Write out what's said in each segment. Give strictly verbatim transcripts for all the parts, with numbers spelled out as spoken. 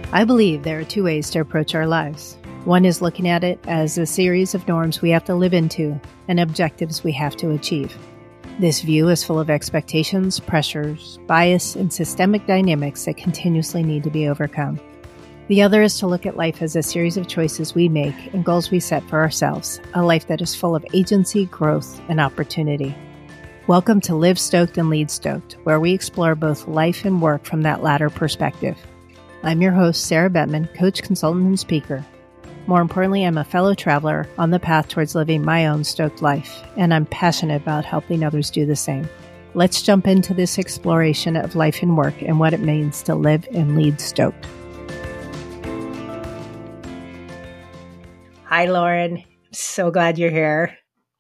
I believe there are two ways to approach our lives. One is looking at it as a series of norms we have to live into and objectives we have to achieve. This view is full of expectations, pressures, bias, and systemic dynamics that continuously need to be overcome. The other is to look at life as a series of choices we make and goals we set for ourselves, a life that is full of agency, growth, and opportunity. Welcome to Live Stoked and Lead Stoked, where we explore both life and work from that latter perspective. I'm your host, Sarah Bettman, coach, consultant, and speaker. More importantly, I'm a fellow traveler on the path towards living my own stoked life, and I'm passionate about helping others do the same. Let's jump into this exploration of life and work and what it means to live and lead stoked. Hi, Lauren. So glad you're here.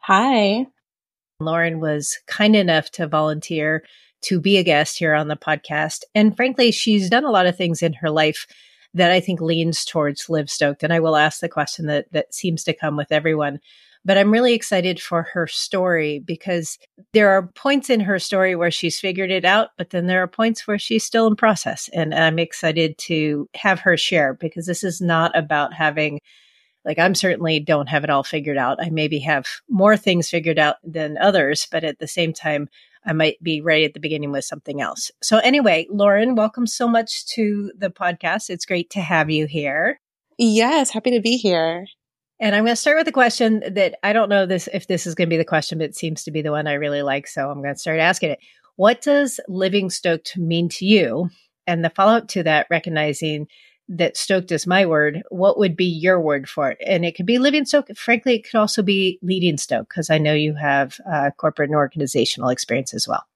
Hi. Lauren was kind enough to volunteer to be a guest here on the podcast. And frankly, she's done a lot of things in her life that I think leans towards Live Stoked. And I will ask the question that, that seems to come with everyone. But I'm really excited for her story because there are points in her story where she's figured it out, but then there are points where she's still in process. And I'm excited to have her share because this is not about having, like, I'm certainly don't have it all figured out. I maybe have more things figured out than others, but at the same time, I might be right at the beginning with something else. So anyway, Lauren, welcome so much to the podcast. It's great to have you here. Yes, happy to be here. And I'm going to start with a question that I don't know this if this is going to be the question, but it seems to be the one I really like. So I'm going to start asking it. What does living stoked mean to you? And the follow-up to that, recognizing that stoked is my word, what would be your word for it? And it could be living stoked. Frankly, it could also be leading stoked because I know you have uh, corporate and organizational experience as well.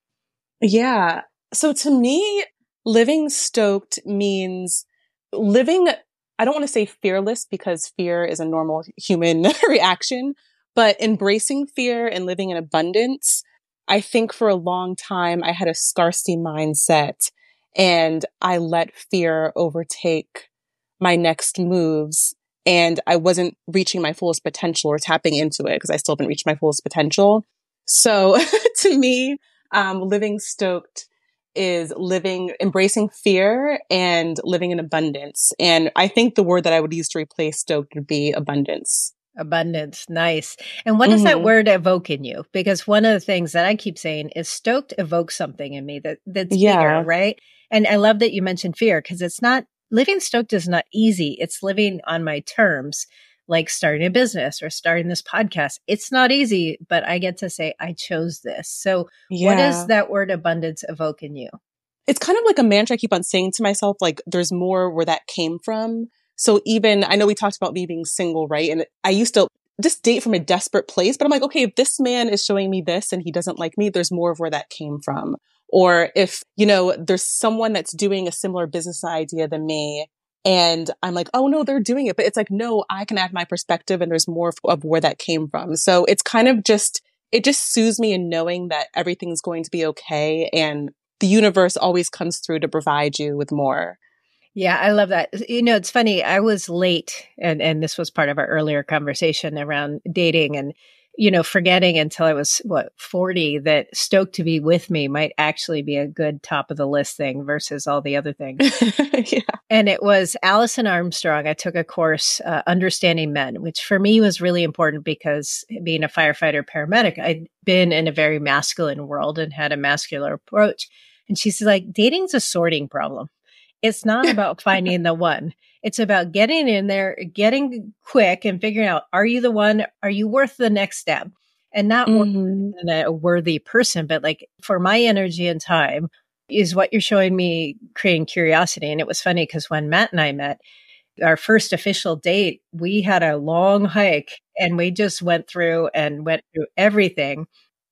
Yeah. So to me, living stoked means living, I don't want to say fearless because fear is a normal human reaction, but embracing fear and living in abundance. I think for a long time, I had a scarcity mindset and I let fear overtake my next moves. And I wasn't reaching my fullest potential or tapping into it because I still haven't reached my fullest potential. So to me, um, living stoked is living, embracing fear and living in abundance. And I think the word that I would use to replace stoked would be abundance. Abundance. Nice. And what does mm-hmm. that word evoke in you? Because one of the things that I keep saying is stoked evokes something in me that that's yeah. bigger, right? And I love that you mentioned fear because it's not, living stoked is not easy. It's living on my terms, like starting a business or starting this podcast. It's not easy, but I get to say, I chose this. So yeah. what does that word abundance evoke in you? It's kind of like a mantra I keep on saying to myself, like there's more where that came from. So even, I know we talked about me being single, right? And I used to just date from a desperate place, but I'm like, okay, if this man is showing me this and he doesn't like me, there's more of where that came from. Or if, you know, there's someone that's doing a similar business idea than me and I'm like, oh no, they're doing it. But it's like, no, I can add my perspective and there's more of, of where that came from. So it's kind of just, it just soothes me in knowing that everything's going to be okay. And the universe always comes through to provide you with more. Yeah, I love that. You know, it's funny. I was late and, and this was part of our earlier conversation around dating and, you know, forgetting until I was, what, forty that stoked to be with me might actually be a good top of the list thing versus all the other things. yeah. And it was Allison Armstrong. I took a course, uh, Understanding Men, which for me was really important because being a firefighter paramedic, I'd been in a very masculine world and had a masculine approach. And she's like, dating's a sorting problem. It's not about finding the one. It's about getting in there, getting quick and figuring out, are you the one? Are you worth the next step? And not mm-hmm. a worthy person, but like for my energy and time is what you're showing me creating curiosity. And it was funny because when Matt and I met, our first official date, we had a long hike and we just went through and went through everything.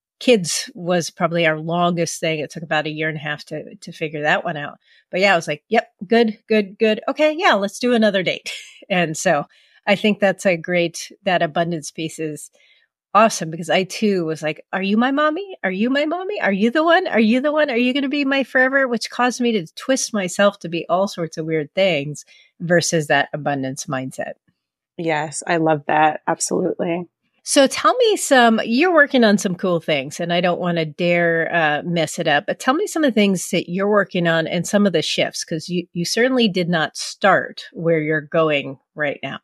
Kids was probably our longest thing. It took about a year and a half to to figure that one out. But yeah, I was like, yep, good, good, good. Okay, yeah, let's do another date. And so I think that's a great, that abundance piece is awesome because I too was like, are you my mommy? Are you my mommy? Are you the one? Are you the one? Are you going to be my forever? Which caused me to twist myself to be all sorts of weird things versus that abundance mindset. Yes, I love that. Absolutely. So tell me some, you're working on some cool things and I don't want to dare uh, mess it up, but tell me some of the things that you're working on and some of the shifts, because you, you certainly did not start where you're going right now.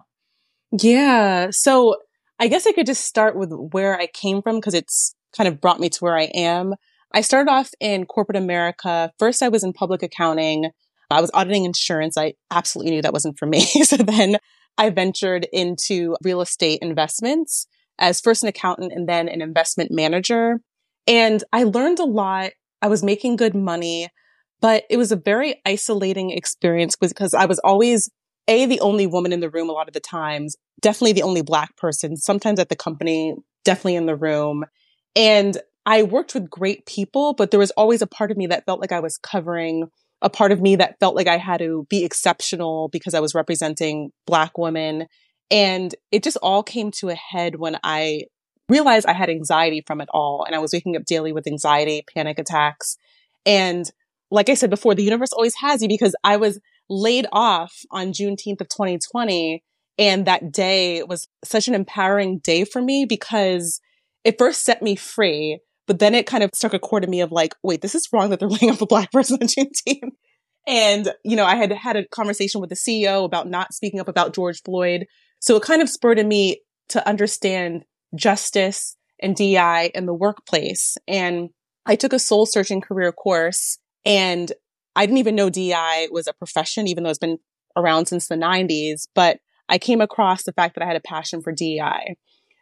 Yeah. So I guess I could just start with where I came from because it's kind of brought me to where I am. I started off in corporate America. First, I was in public accounting. I was auditing insurance. I absolutely knew that wasn't for me. So then I ventured into real estate investments as first an accountant and then an investment manager. And I learned a lot. I was making good money, but it was a very isolating experience because I was always A, the only woman in the room a lot of the times, definitely the only Black person, sometimes at the company, definitely in the room. And I worked with great people, but there was always a part of me that felt like I was covering, a part of me that felt like I had to be exceptional because I was representing Black women. And it just all came to a head when I realized I had anxiety from it all. And I was waking up daily with anxiety, panic attacks. And like I said before, the universe always has you because I was laid off on Juneteenth of twenty twenty. And that day was such an empowering day for me because it first set me free, but then it kind of struck a chord in me of like, wait, this is wrong that they're laying off a Black person on Juneteenth. And, you know, I had had a conversation with the C E O about not speaking up about George Floyd. So it kind of spurred in me to understand justice and D E I in the workplace. And I took a soul searching career course and I didn't even know D E I was a profession, even though it's been around since the nineties. But I came across the fact that I had a passion for D E I.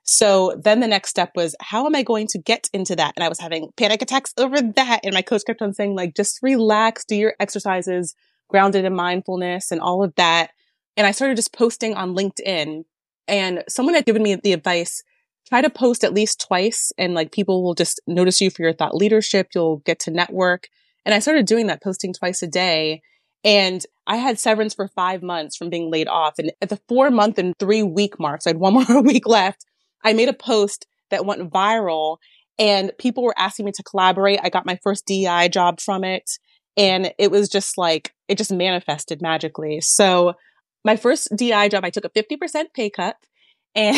So then the next step was, how am I going to get into that? And I was having panic attacks over that. And my coach kept on saying, like, just relax, do your exercises, grounded in mindfulness and all of that. And I started just posting on LinkedIn. And someone had given me the advice, try to post at least twice. And like people will just notice you for your thought leadership. You'll get to network. And I started doing that, posting twice a day. And I had severance for five months from being laid off. And at the four month and three week mark, so I had one more week left, I made a post that went viral and people were asking me to collaborate. I got my first D E I job from it. And it was just like, it just manifested magically. So my first D E I job, I took a fifty percent pay cut and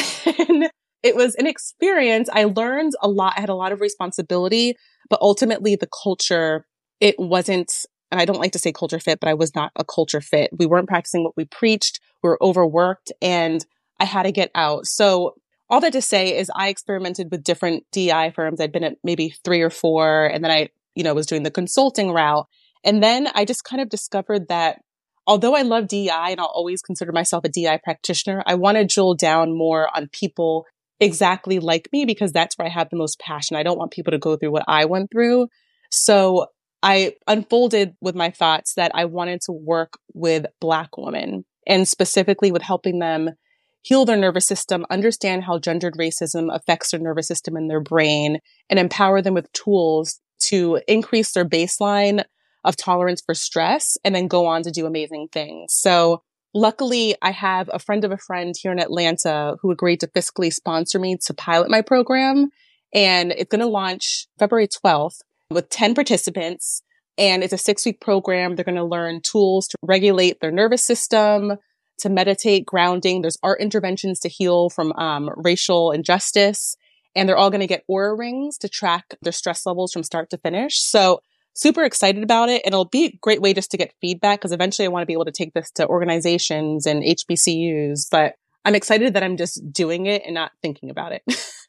it was an experience. I learned a lot. I had a lot of responsibility, but ultimately the culture, it wasn't, and I don't like to say culture fit, but I was not a culture fit. We weren't practicing what we preached. We were overworked and I had to get out. So all that to say is I experimented with different D E I firms. I'd been at maybe three or four, and then I, you know, was doing the consulting route. And then I just kind of discovered that although I love D E I and I'll always consider myself a D E I practitioner, I want to drill down more on people exactly like me because that's where I have the most passion. I don't want people to go through what I went through. So I unfolded with my thoughts that I wanted to work with Black women and specifically with helping them heal their nervous system, understand how gendered racism affects their nervous system and their brain, and empower them with tools to increase their baseline of tolerance for stress and then go on to do amazing things. So luckily, I have a friend of a friend here in Atlanta who agreed to fiscally sponsor me to pilot my program. And it's going to launch February twelfth with ten participants. And it's a six week program. They're going to learn tools to regulate their nervous system, to meditate, grounding. There's art interventions to heal from um, racial injustice. And they're all going to get Oura rings to track their stress levels from start to finish. So super excited about it. And it'll be a great way just to get feedback because eventually I want to be able to take this to organizations and H B C Us. But I'm excited that I'm just doing it and not thinking about it.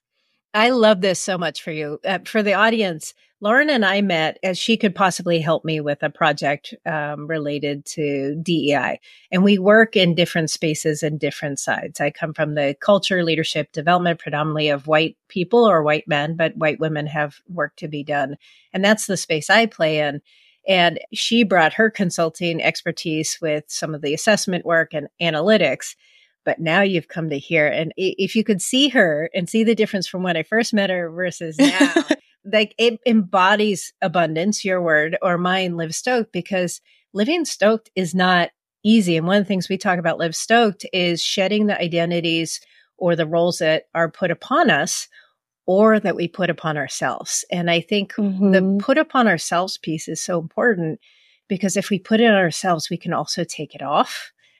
I love this so much for you. Uh, for the audience, Lauren and I met as she could possibly help me with a project um, related to D E I. And we work in different spaces and different sides. I come from the culture, leadership, development, predominantly of white people or white men, but white women have work to be done. And that's the space I play in. And she brought her consulting expertise with some of the assessment work and analytics. But now you've come to here. And if you could see her and see the difference from when I first met her versus now, like it embodies abundance, your word, or mine, Live Stoked, because living stoked is not easy. And one of the things we talk about Live Stoked is shedding the identities or the roles that are put upon us or that we put upon ourselves. And I think mm-hmm. the put upon ourselves piece is so important because if we put it on ourselves, we can also take it off.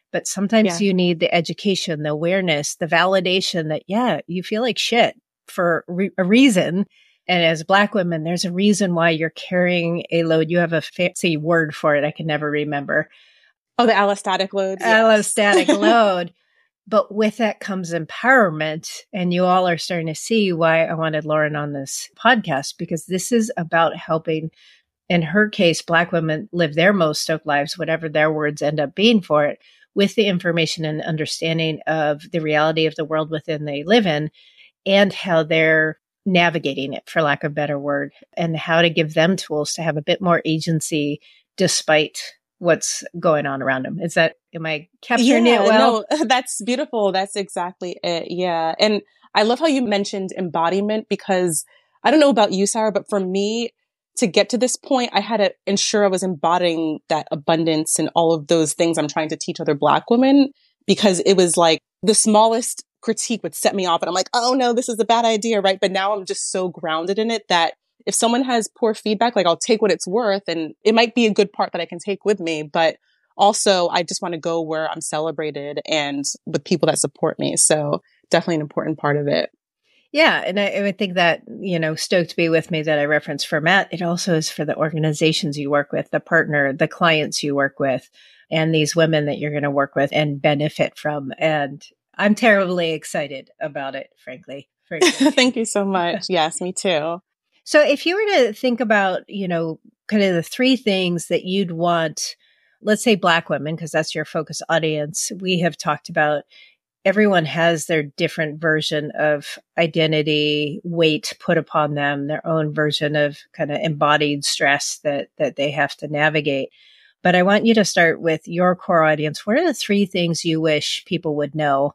But sometimes Yeah. you need the education, the awareness, the validation that, yeah, you feel like shit for re- a reason. And as Black women, there's a reason why you're carrying a load. You have a fancy word for it. I can never remember. Oh, the allostatic load. Yes. Allostatic load. But with that comes empowerment. And you all are starting to see why I wanted Lauren on this podcast, because this is about helping, in her case, Black women live their most stoked lives, whatever their words end up being for it, with the information and understanding of the reality of the world within they live in and how they're navigating it, for lack of a better word, and how to give them tools to have a bit more agency despite what's going on around them. Is that, am I capturing Yeah, it well? no, that's beautiful. That's exactly it. Yeah. And I love how you mentioned embodiment, because I don't know about you, Sarah, but for me, to get to this point, I had to ensure I was embodying that abundance and all of those things I'm trying to teach other Black women, because it was like the smallest critique would set me off. And I'm like, oh no, this is a bad idea, right? But now I'm just so grounded in it that if someone has poor feedback, like I'll take what it's worth, and it might be a good part that I can take with me. But also, I just want to go where I'm celebrated and with people that support me. So definitely an important part of it. Yeah. And I, I would think that, you know, Stoked to Be With Me that I referenced for Matt, it also is for the organizations you work with, the partner, the clients you work with, and these women that you're going to work with and benefit from. And I'm terribly excited about it, frankly. frankly. Thank you so much. Yes, me too. So if you were to think about, you know, kind of the three things that you'd want, let's say Black women, because that's your focus audience, we have talked about everyone has their different version of identity, weight put upon them, their own version of kind of embodied stress that that they have to navigate. But I want you to start with your core audience. What are the three things you wish people would know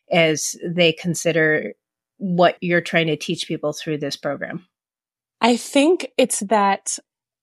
as they consider what you're trying to teach people through this program? I think it's that,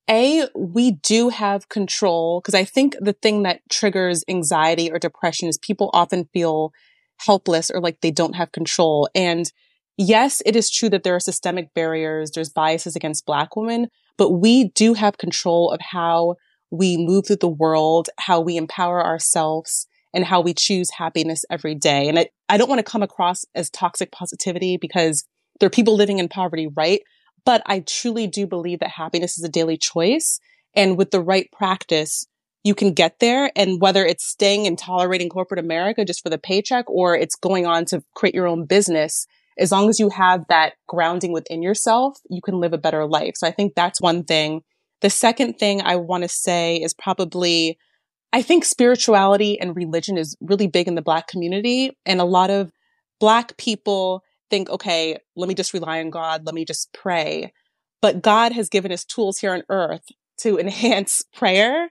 A, we do have control, because I think the thing that triggers anxiety or depression is people often feel helpless or like they don't have control. And yes, it is true that there are systemic barriers, there's biases against Black women, but we do have control of how we move through the world, how we empower ourselves, and how we choose happiness every day. And I, I don't want to come across as toxic positivity, because there are people living in poverty, right? But I truly do believe that happiness is a daily choice. And with the right practice, you can get there. And whether it's staying and tolerating corporate America just for the paycheck, or it's going on to create your own business, as long as you have that grounding within yourself, you can live a better life. So I think that's one thing. The second thing I want to say is probably, I think spirituality and religion is really big in the Black community. And a lot of Black people think, okay, let me just rely on God. Let me just pray. But God has given us tools here on earth to enhance prayer.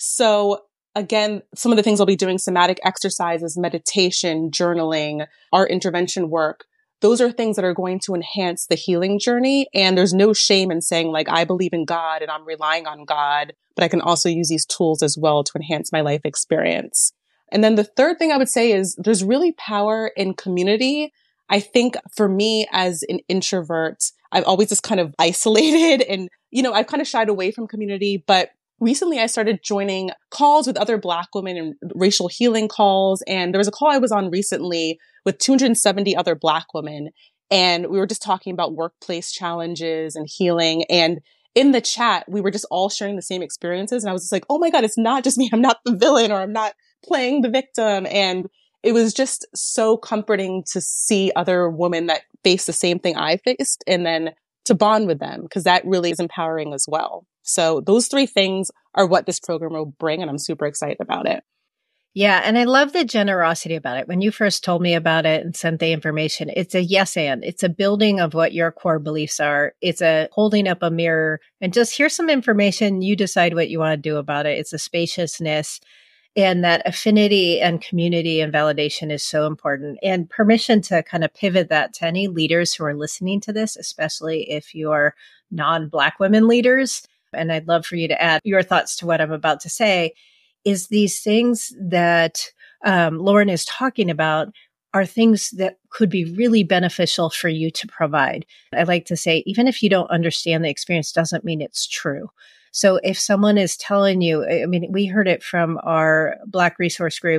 So again, some of the things I'll be doing, somatic exercises, meditation, journaling, art intervention work, those are things that are going to enhance the healing journey. And there's no shame in saying, like, I believe in God and I'm relying on God, but I can also use these tools as well to enhance my life experience. And then the third thing I would say is there's really power in community. I think for me as an introvert, I've always just kind of isolated and, you know, I've kind of shied away from community. But recently I started joining calls with other Black women and racial healing calls. And there was a call I was on recently with two hundred seventy other Black women. And we were just talking about workplace challenges and healing. And in the chat, we were just all sharing the same experiences. And I was just like, oh my God, it's not just me. I'm not the villain, or I'm not playing the victim. And it was just so comforting to see other women that face the same thing I faced, and then to bond with them, because that really is empowering as well. So those three things are what this program will bring, and I'm super excited about it. Yeah. And I love the generosity about it. When you first told me about it and sent the information, it's a yes and. It's a building of what your core beliefs are. It's a holding up a mirror and just here's some information. You decide what you want to do about it. It's a spaciousness. And that affinity and community and validation is so important. And permission to kind of pivot that to any leaders who are listening to this, especially if you're non-Black women leaders. And I'd love for you to add your thoughts to what I'm about to say, is these things that um, Lauren is talking about are things that could be really beneficial for you to provide. I like to say, even if you don't understand the experience, doesn't mean it's true. So if someone is telling you, I mean, we heard it from our Black resource group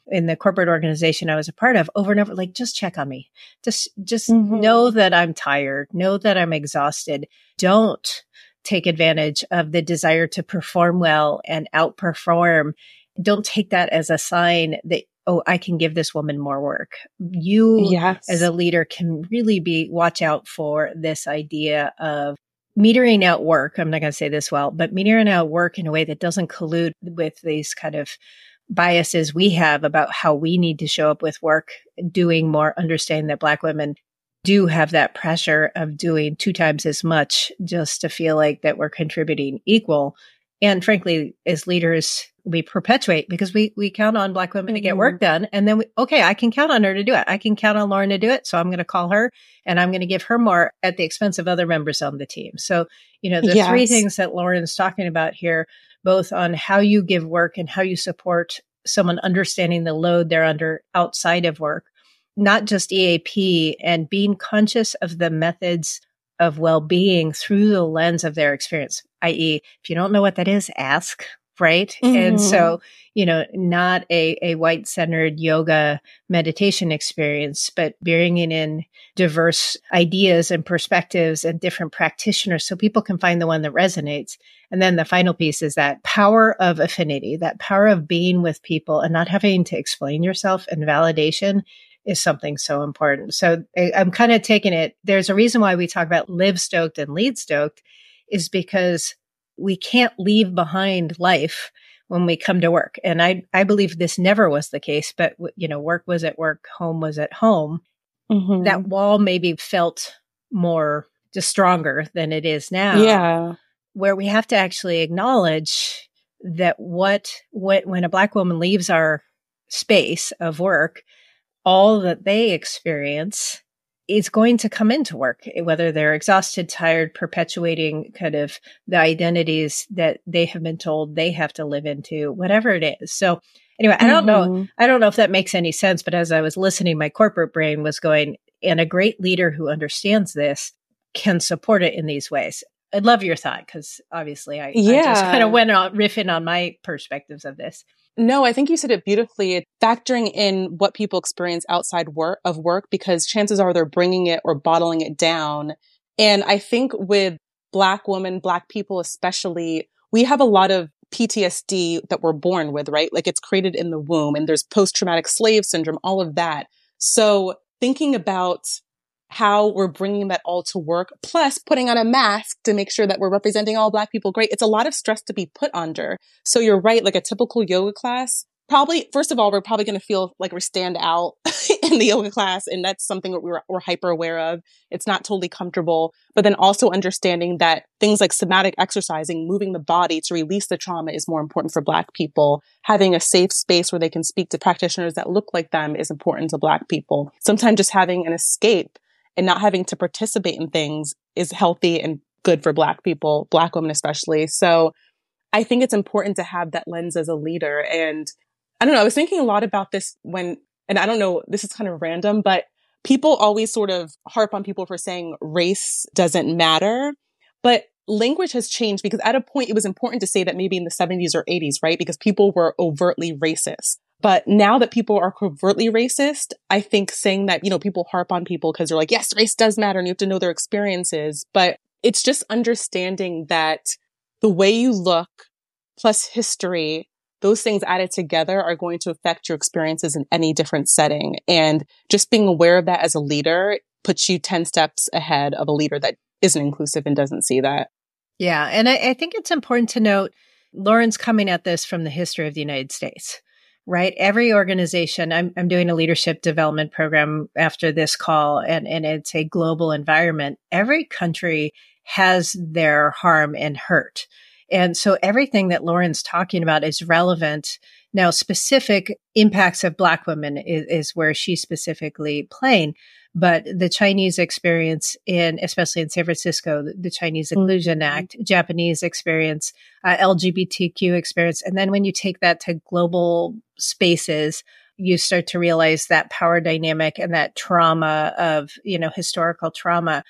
in the corporate organization I was a part of over and over, like, just check on me. Just, just Mm-hmm. know that I'm tired. Know that I'm exhausted. Don't take advantage of the desire to perform well and outperform. Don't take that as a sign that, oh, I can give this woman more work. You Yes. as a leader can really be, watch out for this idea of metering out work. I'm not going to say this well, but metering out work in a way that doesn't collude with these kind of biases we have about how we need to show up with work, doing more, understanding that Black women do have that pressure of doing two times as much just to feel like that we're contributing equal. And frankly, as leaders, we perpetuate because we, we count on Black women mm-hmm. to get work done. And then, we, okay, I can count on her to do it. I can count on Lauren to do it. So I'm going to call her and I'm going to give her more at the expense of other members on the team. So, you know, the yes. three things that Lauren's talking about here, both on how you give work and how you support someone understanding the load they're under outside of work, not just E A P, and being conscious of the methods of well-being through the lens of their experience, that is, if you don't know what that is, ask, right? Mm-hmm. And so, you know, not a, a white-centered yoga meditation experience, but bringing in diverse ideas and perspectives and different practitioners so people can find the one that resonates. And then the final piece is that power of affinity, that power of being with people and not having to explain yourself, and validation is something so important. So I, I'm kind of taking it. There's a reason why we talk about live stoked and lead stoked, is because we can't leave behind life when we come to work. And I, I believe this never was the case, but you know, work was at work, home was at home. Mm-hmm. That wall maybe felt more just stronger than it is now. Yeah. Where we have to actually acknowledge that what, what when a Black woman leaves our space of work, all that they experience is going to come into work, whether they're exhausted, tired, perpetuating kind of the identities that they have been told they have to live into, whatever it is. So anyway, I don't mm-hmm. know, I don't know if that makes any sense, but as I was listening, my corporate brain was going, and a great leader who understands this can support it in these ways. I'd love your thought, because obviously I, yeah. I just kind of went on riffing on my perspectives of this. No, I think you said it beautifully. Factoring in what people experience outside work of work, because chances are they're bringing it or bottling it down. And I think with Black women, Black people especially, we have a lot of P T S D that we're born with, right? Like it's created in the womb, and there's post-traumatic slave syndrome, all of that. So thinking about how we're bringing that all to work, plus putting on a mask to make sure that we're representing all Black people great. It's a lot of stress to be put under. So you're right, like a typical yoga class, probably, first of all, we're probably going to feel like we stand out in the yoga class. And that's something that we're, we're hyper aware of. It's not totally comfortable. But then also understanding that things like somatic exercising, moving the body to release the trauma, is more important for Black people. Having a safe space where they can speak to practitioners that look like them is important to Black people. Sometimes just having an escape and not having to participate in things is healthy and good for Black people, Black women especially. So I think it's important to have that lens as a leader. And I don't know, I was thinking a lot about this when, and I don't know, this is kind of random, but people always sort of harp on people for saying race doesn't matter. But language has changed, because at a point it was important to say that maybe in the seventies or eighties, right? Because people were overtly racist. But now that people are covertly racist, I think saying that, you know, people harp on people because they're like, yes, race does matter and you have to know their experiences. But it's just understanding that the way you look plus history, those things added together are going to affect your experiences in any different setting. And just being aware of that as a leader puts you ten steps ahead of a leader that isn't inclusive and doesn't see that. Yeah. And I, I think it's important to note, Lauren's coming at this from the history of the United States. Right. Every organization, I'm I'm doing a leadership development program after this call, and, and it's a global environment. Every country has their harm and hurt. And so everything that Lauren's talking about is relevant. Now, specific impacts of Black women is, is where she's specifically playing. But the Chinese experience in, especially in San Francisco, the, the Chinese Inclusion mm-hmm. Act, Japanese experience, uh, L G B T Q experience. And then when you take that to global spaces, you start to realize that power dynamic and that trauma of, you know, historical trauma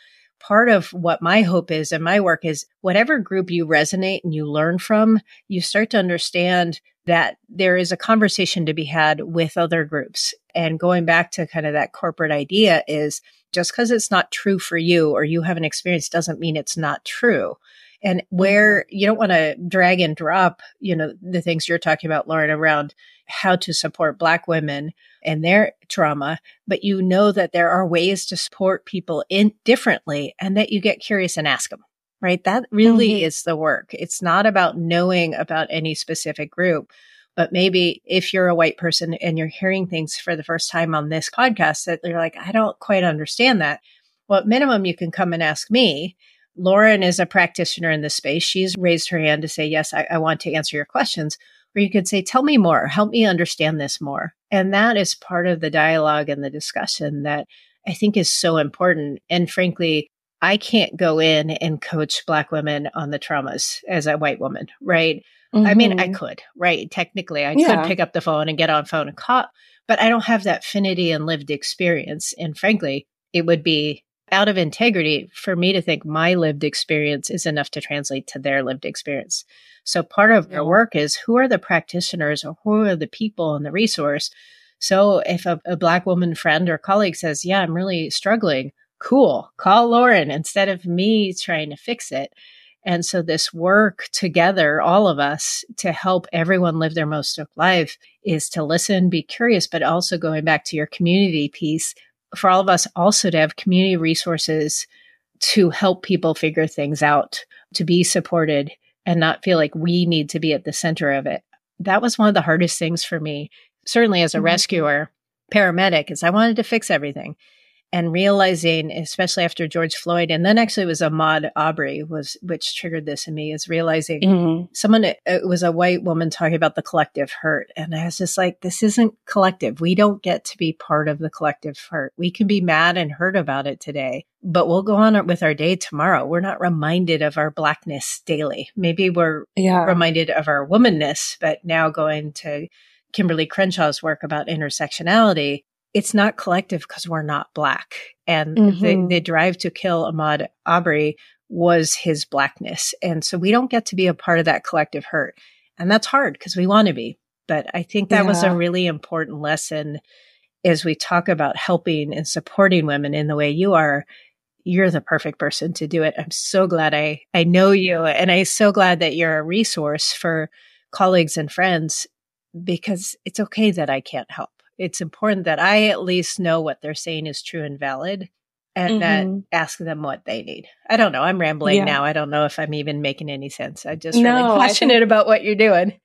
part of what my hope is and my work is whatever group you resonate and you learn from, you start to understand that there is a conversation to be had with other groups. And going back to kind of that corporate idea is just because it's not true for you or you haven't experienced doesn't mean it's not true. And where you don't want to drag and drop, you know, the things you're talking about, Lauren, around how to support Black women and their trauma, but you know that there are ways to support people in differently and that you get curious and ask them, right? That really mm-hmm. is the work. It's not about knowing about any specific group, but maybe if you're a white person and you're hearing things for the first time on this podcast that you're like, I don't quite understand that. Well, at minimum, you can come and ask me. Lauren is a practitioner in this space. She's raised her hand to say, yes, I, I want to answer your questions. Or you could say, tell me more, help me understand this more. And that is part of the dialogue and the discussion that I think is so important. And frankly, I can't go in and coach Black women on the traumas as a white woman, right? Mm-hmm. I mean, I could, right? Technically, I yeah. could pick up the phone and get on phone and call, but I don't have that affinity and lived experience. And frankly, it would be out of integrity for me to think my lived experience is enough to translate to their lived experience. So part of yeah. our work is who are the practitioners or who are the people and the resource. So if a, a Black woman friend or colleague says, yeah, I'm really struggling, cool, call Lauren instead of me trying to fix it. And so this work together, all of us, to help everyone live their most of life is to listen, be curious, but also going back to your community piece, for all of us also to have community resources to help people figure things out, to be supported and not feel like we need to be at the center of it. That was one of the hardest things for me, certainly as a mm-hmm. rescuer, paramedic, is I wanted to fix everything. And realizing, especially after George Floyd, and then actually it was Ahmaud Arbery, was which triggered this in me, is realizing mm-hmm. someone, it was a white woman talking about the collective hurt. And I was just like, this isn't collective. We don't get to be part of the collective hurt. We can be mad and hurt about it today, but we'll go on with our day tomorrow. We're not reminded of our Blackness daily. Maybe we're yeah. reminded of our womanness, but now going to Kimberly Crenshaw's work about intersectionality, it's not collective because we're not Black. And mm-hmm. the, the drive to kill Ahmaud Arbery was his Blackness. And so we don't get to be a part of that collective hurt. And that's hard because we want to be. But I think that yeah. was a really important lesson as we talk about helping and supporting women in the way you are. You're the perfect person to do it. I'm so glad I, I know you. And I'm so glad that you're a resource for colleagues and friends, because it's okay that I can't help. It's important that I at least know what they're saying is true and valid, and mm-hmm. that ask them what they need. I don't know. I'm rambling yeah. now. I don't know if I'm even making any sense. I'm just no, really passionate think, about what you're doing.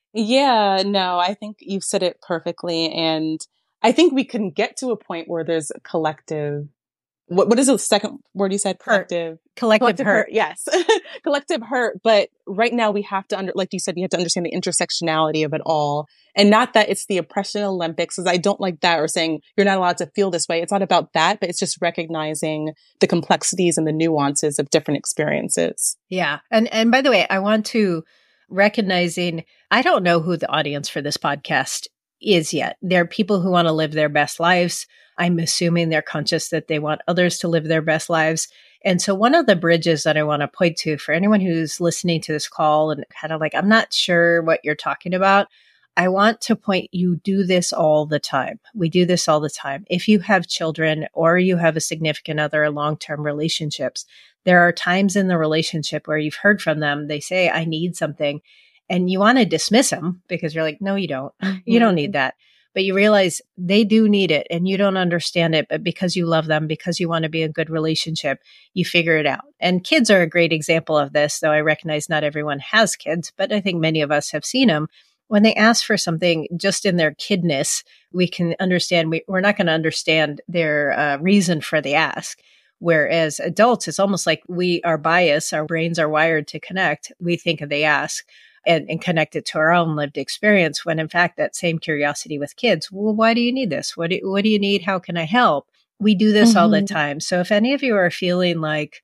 Yeah, no, I think you've said it perfectly. And I think we can get to a point where there's a collective, what, what is the second word you said? Collective. Hurt. Collective, collective hurt. hurt. Yes. Collective hurt. But right now we have to, under, like you said, you have to understand the intersectionality of it all. And not that it's the oppression Olympics, because I don't like that, or saying you're not allowed to feel this way. It's not about that, but it's just recognizing the complexities and the nuances of different experiences. Yeah. And, and by the way, I want to recognizing, I don't know who the audience for this podcast is yet. There are people who want to live their best lives. I'm assuming they're conscious that they want others to live their best lives. And so one of the bridges that I want to point to for anyone who's listening to this call and kind of like, I'm not sure what you're talking about, I want to point, you do this all the time. We do this all the time. If you have children or you have a significant other or long-term relationships, there are times in the relationship where you've heard from them, they say, I need something. And you want to dismiss them because you're like, no, you don't. Mm-hmm. You don't need that. But you realize they do need it and you don't understand it. But because you love them, because you want to be in a good relationship, you figure it out. And kids are a great example of this, though I recognize not everyone has kids, but I think many of us have seen them. When they ask for something just in their kidness, we can understand, we, we're not going to understand their uh, reason for the ask. Whereas adults, it's almost like we are biased, our brains are wired to connect. We think of the ask and, and connect it to our own lived experience, when in fact, that same curiosity with kids, well, why do you need this? What do, what do you need? How can I help? We do this mm-hmm. all the time. So if any of you are feeling like,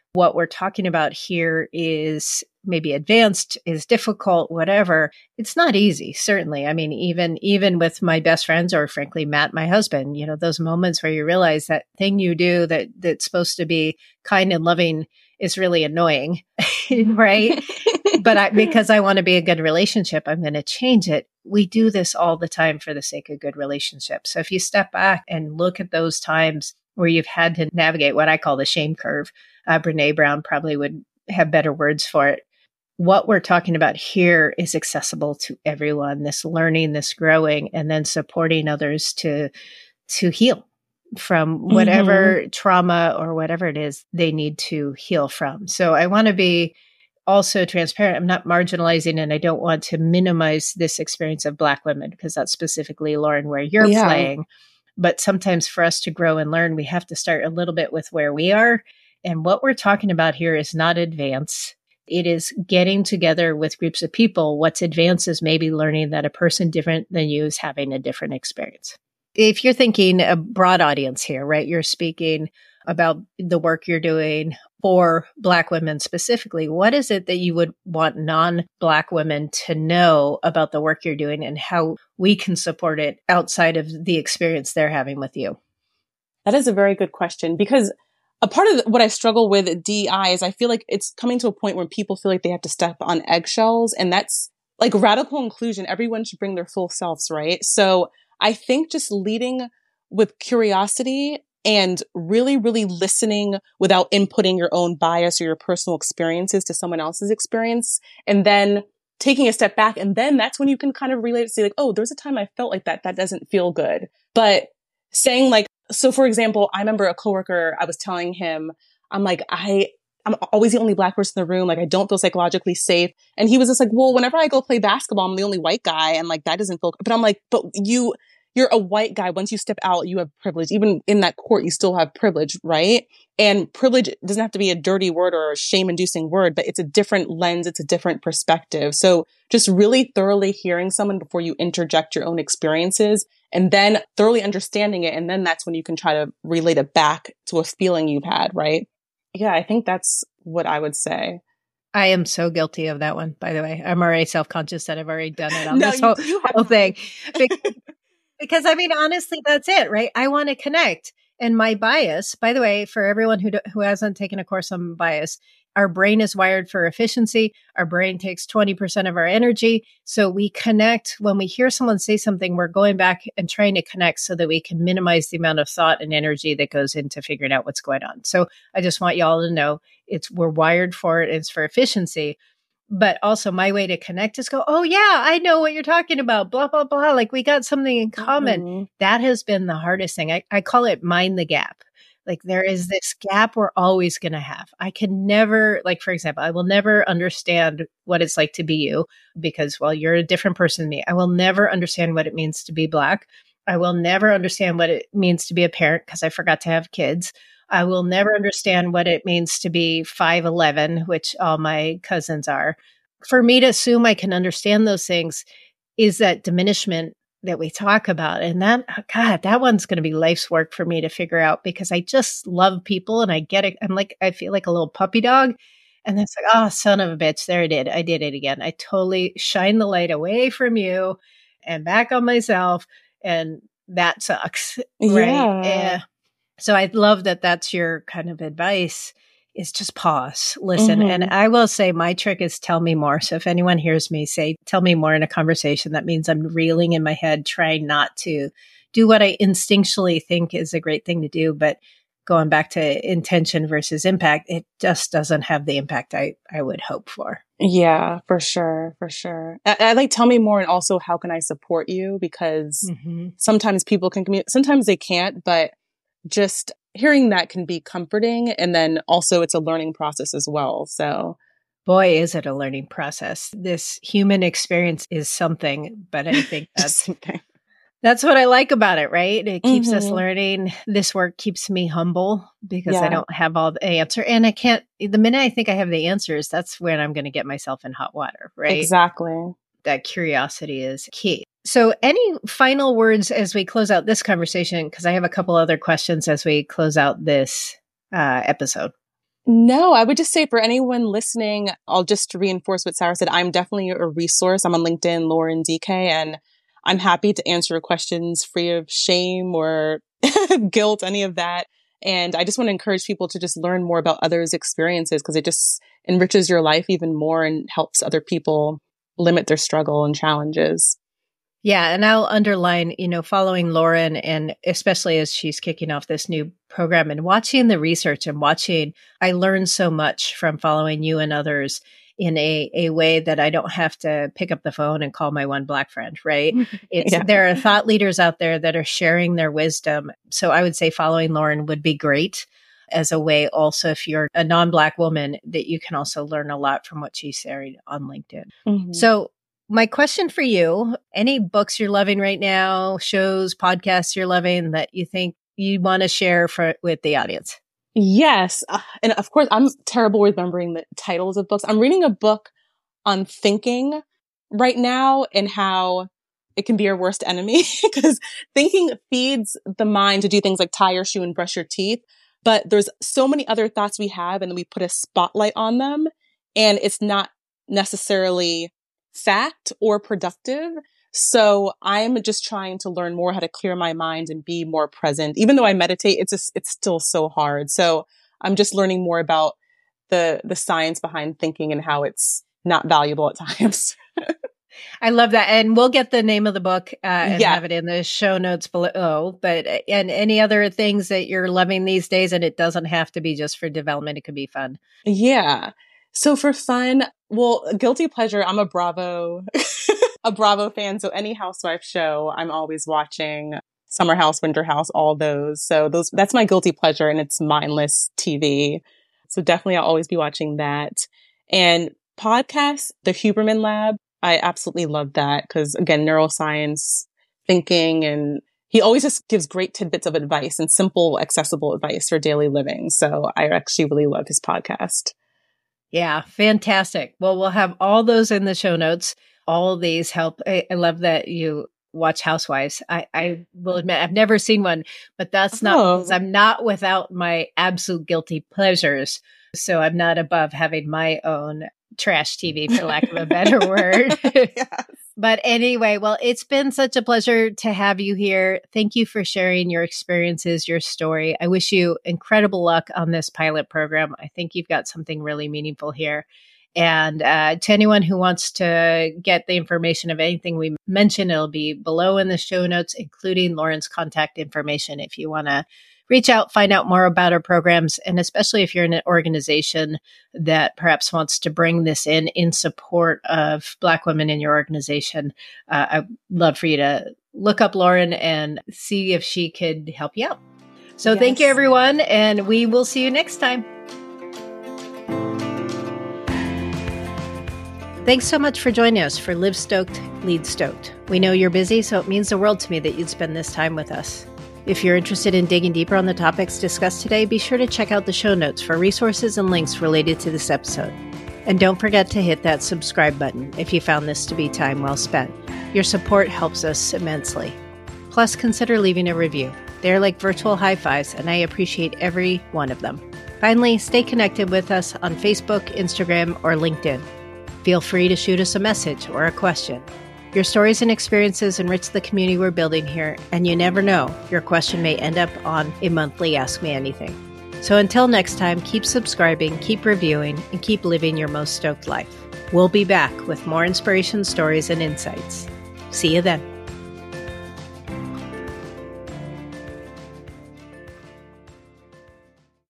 what we're talking about here is maybe advanced, is difficult, whatever. It's not easy, certainly. I mean, even even with my best friends, or frankly, Matt, my husband, you know, those moments where you realize that thing you do that that's supposed to be kind and loving is really annoying, right? But I, because I want to be a good relationship, I'm going to change it. We do this all the time for the sake of good relationships. So if you step back and look at those times where you've had to navigate what I call the shame curve, uh, Brene Brown probably would have better words for it. What we're talking about here is accessible to everyone, this learning, this growing, and then supporting others to, to heal from whatever mm-hmm. trauma or whatever it is they need to heal from. So I want to be also transparent. I'm not marginalizing, and I don't want to minimize this experience of Black women, because that's specifically, Lauren, where you're yeah. playing. But sometimes for us to grow and learn, we have to start a little bit with where we are. And what we're talking about here is not advance. It is getting together with groups of people. What's advanced is maybe learning that a person different than you is having a different experience. If you're thinking a broad audience here, right, you're speaking about the work you're doing for Black women specifically, what is it that you would want non-Black women to know about the work you're doing and how we can support it outside of the experience they're having with you? That is a very good question, because a part of what I struggle with at D E I is I feel like it's coming to a point where people feel like they have to step on eggshells, and that's like radical inclusion. Everyone should bring their full selves, right? So I think just leading with curiosity and really, really listening without inputting your own bias or your personal experiences to someone else's experience, and then taking a step back. And then that's when you can kind of relate to say like, oh, there's a time I felt like that. That doesn't feel good. But saying like, so for example, I remember a coworker, I was telling him, I'm like, I, I'm always the only Black person in the room. Like, I don't feel psychologically safe. And he was just like, well, whenever I go play basketball, I'm the only white guy. And like, that doesn't feel, but I'm like, but you, you're a white guy. Once you step out, you have privilege. Even in that court, you still have privilege, right? And privilege doesn't have to be a dirty word or a shame-inducing word, but it's a different lens. It's a different perspective. So just really thoroughly hearing someone before you interject your own experiences, and then thoroughly understanding it. And then that's when you can try to relate it back to a feeling you've had, right? Yeah, I think that's what I would say. I am so guilty of that one, by the way. I'm already self-conscious that I've already done it on no, this whole, you, you have- whole thing. Because, because, I mean, honestly, that's it, right? I want to connect. And my bias, by the way, for everyone who do, who hasn't taken a course on bias, our brain is wired for efficiency. Our brain takes twenty percent of our energy. So we connect. When we hear someone say something, we're going back and trying to connect so that we can minimize the amount of thought and energy that goes into figuring out what's going on. So I just want y'all to know it's, we're wired for it. It's for efficiency. But also my way to connect is go, oh yeah, I know what you're talking about, blah, blah, blah. Like we got something in common. Mm-hmm. That has been the hardest thing. I, I call it mind the gap. Like there is this gap we're always going to have. I can never, like, for example, I will never understand what it's like to be you because, well, you're a different person than me. I will never understand what it means to be Black. I will never understand what it means to be a parent because I forgot to have kids. I will never understand what it means to be five eleven, which all my cousins are. For me to assume I can understand those things is that diminishment that we talk about. And that, God, that one's going to be life's work for me to figure out because I just love people and I get it. I'm like, I feel like a little puppy dog. And it's like, oh, son of a bitch, there I did. I did it again. I totally shine the light away from you and back on myself. And that sucks. Right. Yeah. And so I love that that's your kind of advice is just pause, listen. Mm-hmm. And I will say my trick is tell me more. So if anyone hears me say, tell me more in a conversation, that means I'm reeling in my head, trying not to do what I instinctually think is a great thing to do. But going back to intention versus impact, it just doesn't have the impact I, I would hope for. Yeah, for sure. For sure. I, I like tell me more. And also how can I support you? Because mm-hmm. sometimes people can communicate, sometimes they can't, but just hearing that can be comforting. And then also it's a learning process as well. So boy, is it a learning process. This human experience is something, but I think that's, that's what I like about it, right? It keeps mm-hmm. us learning. This work keeps me humble because yeah. I don't have all the answer. And I can't, the minute I think I have the answers, that's when I'm going to get myself in hot water, right? Exactly. That curiosity is key. So any final words as we close out this conversation? Because I have a couple other questions as we close out this uh, episode. No, I would just say for anyone listening, I'll just reinforce what Sarah said. I'm definitely a resource. I'm on LinkedIn, Lauren D K, and I'm happy to answer questions free of shame or guilt, any of that. And I just want to encourage people to just learn more about others' experiences because it just enriches your life even more and helps other people limit their struggle and challenges. Yeah. And I'll underline, you know, following Lauren, and especially as she's kicking off this new program and watching the research and watching, I learned so much from following you and others in a, a way that I don't have to pick up the phone and call my one Black friend, right? It's, yeah. There are thought leaders out there that are sharing their wisdom. So I would say following Lauren would be great as a way also, if you're a non-Black woman, that you can also learn a lot from what she's sharing on LinkedIn. Mm-hmm. So my question for you, any books you're loving right now, shows, podcasts you're loving that you think you want to share for, with the audience? Yes. Uh, and of course, I'm terrible with remembering the titles of books. I'm reading a book on thinking right now and how it can be your worst enemy because thinking feeds the mind to do things like tie your shoe and brush your teeth. But there's so many other thoughts we have and we put a spotlight on them and it's not necessarily fact or productive. So I'm just trying to learn more how to clear my mind and be more present. Even though I meditate, it's just, it's still so hard. So I'm just learning more about the, the science behind thinking and how it's not valuable at times. I love that. And we'll get the name of the book uh, and yeah. have it in the show notes below. But, and any other things that you're loving these days, and it doesn't have to be just for development. It could be fun. Yeah. So for fun, well, guilty pleasure, I'm a Bravo, a Bravo fan. So any housewife show, I'm always watching. Summer House, Winter House, all those. So those, that's my guilty pleasure and it's mindless T V. So definitely I'll always be watching that. And podcasts, the Huberman Lab, I absolutely love that because again, neuroscience, thinking, and he always just gives great tidbits of advice and simple, accessible advice for daily living. So I actually really love his podcast. Yeah, fantastic. Well, we'll have all those in the show notes. All of these help. I, I love that you watch Housewives. I, I will admit I've never seen one, but that's not oh. because I'm not without my absolute guilty pleasures. So I'm not above having my own trash T V, for lack of a better word. Yes. But anyway, well, it's been such a pleasure to have you here. Thank you for sharing your experiences, your story. I wish you incredible luck on this pilot program. I think you've got something really meaningful here. And uh, to anyone who wants to get the information of anything we mentioned, it'll be below in the show notes, including Lauren's contact information if you want to reach out, find out more about our programs, and especially if you're in an organization that perhaps wants to bring this in in support of Black women in your organization. Uh, I'd love for you to look up Lauren and see if she could help you out. So yes. Thank you, everyone, and we will see you next time. Thanks so much for joining us for Live Stoked, Lead Stoked. We know you're busy, so it means the world to me that you'd spend this time with us. If you're interested in digging deeper on the topics discussed today, be sure to check out the show notes for resources and links related to this episode. And don't forget to hit that subscribe button if you found this to be time well spent. Your support helps us immensely. Plus, consider leaving a review. They're like virtual high fives, and I appreciate every one of them. Finally, stay connected with us on Facebook, Instagram, or LinkedIn. Feel free to shoot us a message or a question. Your stories and experiences enrich the community we're building here, and you never know, your question may end up on a monthly Ask Me Anything. So until next time, keep subscribing, keep reviewing, and keep living your most stoked life. We'll be back with more inspiration, stories, and insights. See you then.